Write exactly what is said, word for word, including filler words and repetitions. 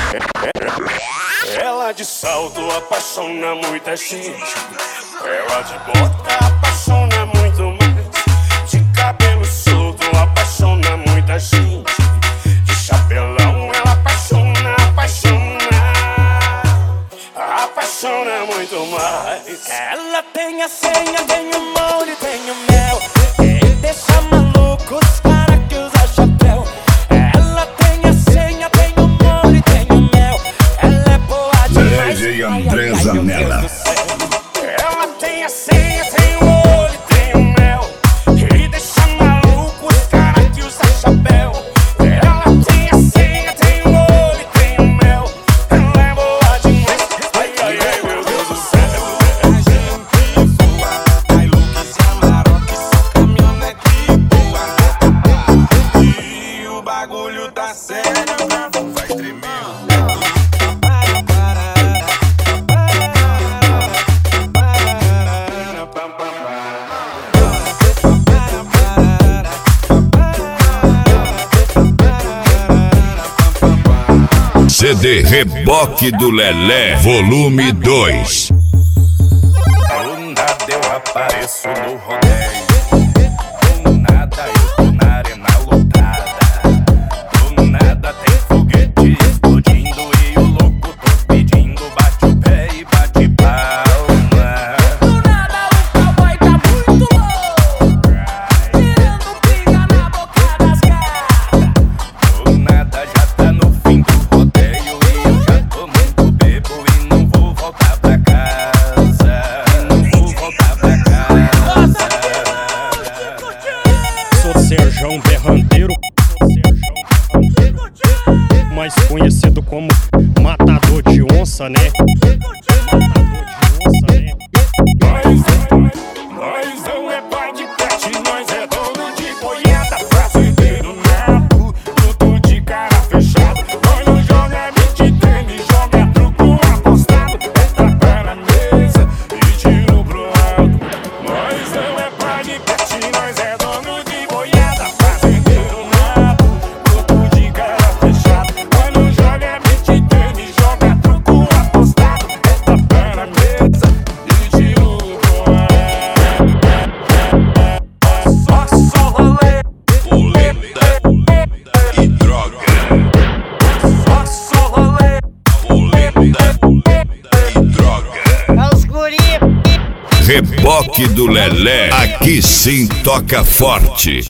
Ela de salto apaixona muita gente. Ela de bota apaixona muito mais. De cabelo solto apaixona muita gente. De chapelão ela apaixona, apaixona, apaixona muito mais. Ela tem a senha, tem o molde, tem o mel. Ele deixa maluco os cara que usa chapéu. Ela tem a senha, tem o molde, tem o mel. Ela é boa demais. D J André Zanella. Ela tem a senha, tem o olho, tem o mel. Ele deixa maluco os cara que usa chapéu. Ela tem a senha, tem o olho, tem o mel. Ela é boa demais. Ai, ai, ai, meu Deus do céu. E o bagulho tá sério, vai tremer. C D Reboque do Lelé, volume dois. Do nada eu apareço no rodeio. Do nada eu tô na arena lotada. Do nada tem foguete explodindo e o louco tô pedindo. Bate o pé e bate palma. Do nada o cowboy tá muito louco, tirando pinga na boca das gatas. Do nada já tá no fim do rodeio e eu já tô muito bebo e não vou voltar pra casa. Não vou voltar pra casa. Sou Serjão Berranteiro, mais conhecido como Matador de Onça, né? Matador de Onça, né? Nós, nós não é pai de pet, nós é dono de boiada. Fazendeiro nato, tudo de cara fechada. Nós não joga beat tênis, joga truco apostado. É tapa na mesa e tiro pro alto. Nós não é pai de pet, nós é dono de boiada. Fazendeiro nato, tudo de cara fechada. Nós não joga beat tênis, joga truco apostado. É tapa na mesa e tiro pro alto. Só rolê, Polenta e droga. só rolê. Polenta e droga. É os guri. Reboque do Lelé, aqui sim toca forte.